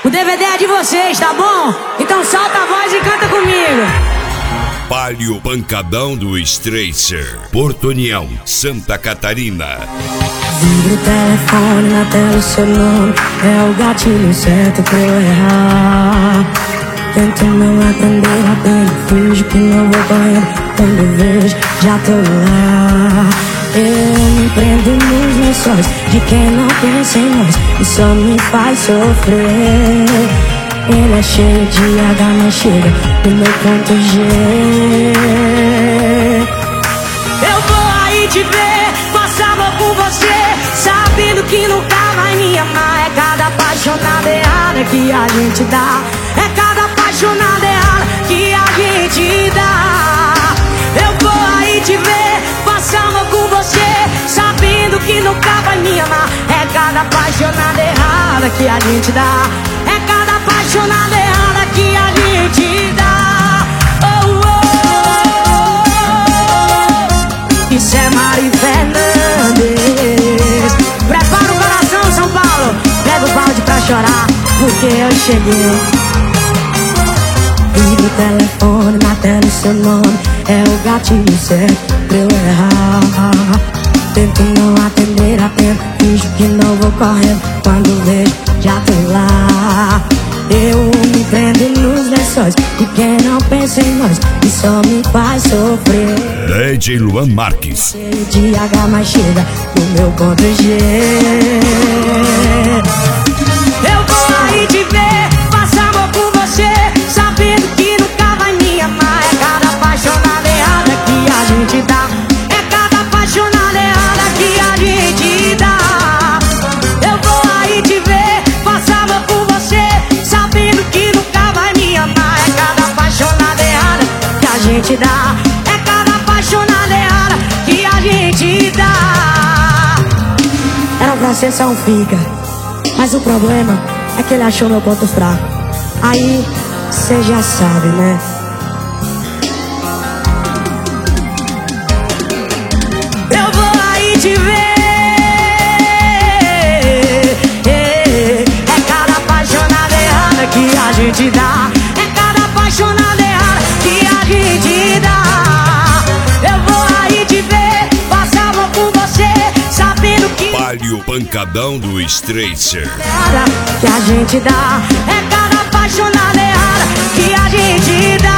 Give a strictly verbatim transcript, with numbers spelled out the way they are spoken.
O D V D é de vocês, tá bom? Então solta a voz e canta comigo. Palio Pancadão do Stracer, Porto União, Santa Catarina. Vibra o telefone, na tela o seu nome. É o gatilho certo pra eu errar. Tento não atender, apenas finjo que não vou correndo. Quando eu vejo, já tô lá. Eu me prendo nos lençóis de quem não pensa em nós e só me faz sofrer. Ele é cheio de H, mas chega no meu ponto G. Eu vou aí te ver, passar amor com você, sabendo que nunca vai me amar. É cada apaixonada errada que a gente dá. É cada apaixonada errada que a gente dá. Eu vou aí te ver, passar amor com você, sabendo que nunca vai me amar. É cada apaixonada errada que a gente dá. É cada apaixonada errada que a gente dá. Oh, oh, oh. Isso é Mari Fernandes. Prepara o coração, São Paulo. Pega o balde pra chorar, porque eu cheguei. Liga o telefone, na tela o seu nome. É o gatilho certo pra eu errar. Tento não atender a tempo, finjo que não vou correndo. Quando vejo, já tô lá. Eu me prendo nos lençóis de quem não pensa em nós e só me faz sofrer. D J Luan Marques. Cheio de H, mas chega no meu ponto G. Eu vou aí te ver, passar amor com você, sabendo que nunca vai me amar. É cada apaixonada errada que a gente dá. É cada apaixonada errada que a gente dá. Eu vou aí te ver, passar amor com você, sabendo que nunca vai me amar. É cada apaixonada errada que a gente dá. É cada apaixonada errada que a gente dá. Era pra ser só um fica, mas o problema é que ele achou meu ponto fraco. Aí, cê já sabe, né? Eu vou aí te ver. É cada apaixonada errada que a gente dá. É cada apaixonada errada que a gente dá. Eu vou aí te ver, passar amor com você, sabendo que Palio Pancadão do Stracer. que a gente dá. É cada apaixonada errada que a gente dá.